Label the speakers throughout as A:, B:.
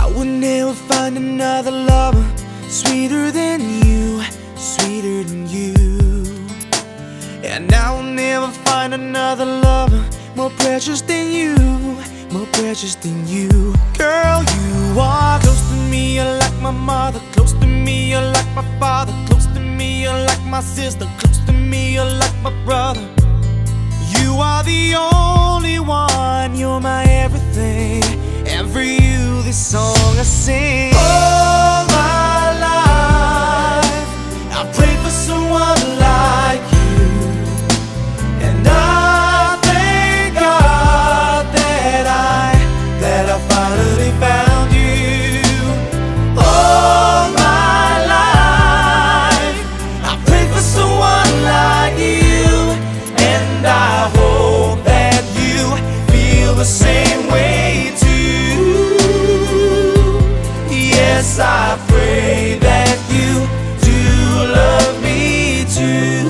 A: I would never find another lover sweeter than you, sweeter than you. And I will never find another lover more precious than you, more precious than you. Girl, you are close to me, you're like my mother. Close to me, you're like my father. Close to me, you're like my sister. Close to me, you're like my brother. You are the only one, you're my everything. And for you, this song I sing. All my life I prayed for someone like you, and I thank God that I finally found you. All my life I prayed for someone like you, and I hope that you feel the same way too. Yes, I pray that you do love me too.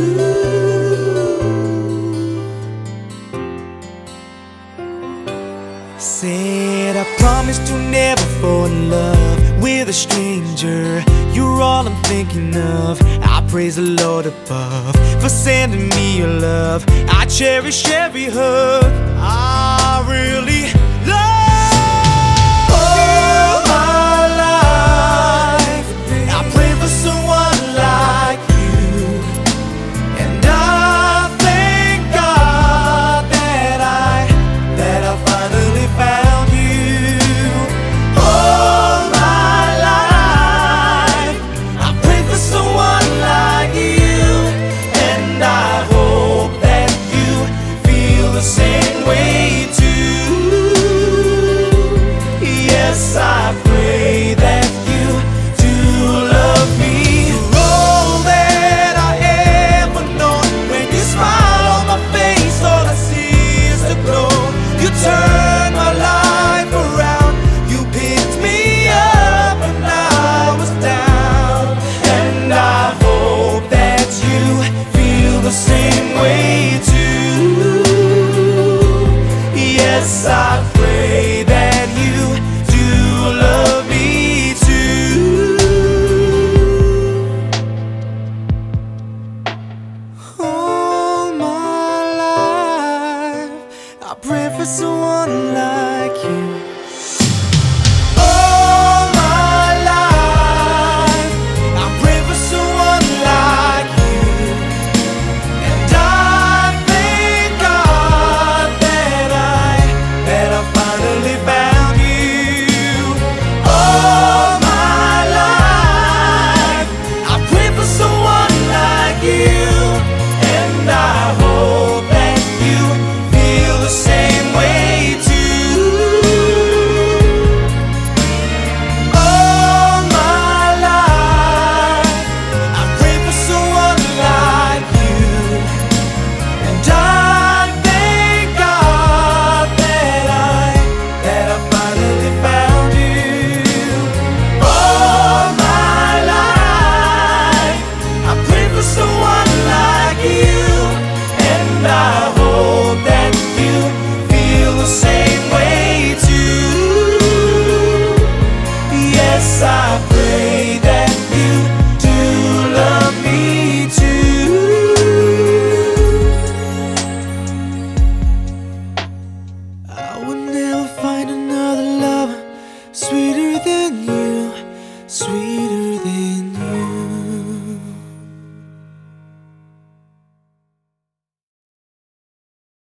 A: Said I promise to never fall in love with a stranger. You're all I'm thinking of. I praise the Lord above for sending me your love. I cherish every hug I really love. All my life I pray for someone like you, and I thank God that I finally found you. All my life I pray for someone like you, and I hope that you feel the same way too. Yes, I pray that you do love me. You're all that I ever known. When you smile on my face, all I see is the glow. You turn my life around. You picked me up when I was down, and I hope that you feel the same way too. Yes, I pray that you do love me too. All my life I pray for someone like you. All my life I pray for someone like you, and I thank God that I finally found you. All my life I pray for someone like you, and I hope that you feel the same way too. All my life I pray for someone like you, and I thank God that I finally found you. All my life I pray for someone like you, and I hope that you feel the same way too. Yes, I pray that you do love me too. I would never find another lover sweeter than you, sweet.